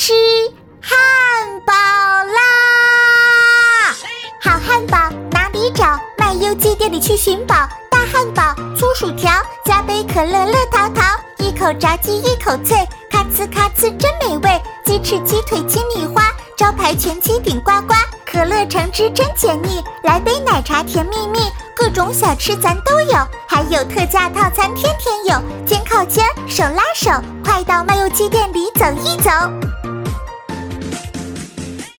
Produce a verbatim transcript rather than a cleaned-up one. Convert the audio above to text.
吃汉堡啦！好汉堡哪里找？麦优鸡店里去寻宝。大汉堡、粗薯条，加杯可乐乐淘淘，一口炸鸡一口脆，咔呲咔呲真美味。鸡翅、鸡腿、金米花，招牌全鸡顶呱呱，可乐橙汁真解腻，来杯奶茶甜蜜蜜。各种小吃咱都有，还有特价套餐天天有，肩靠肩，手拉手，快到麦优鸡店里走一走。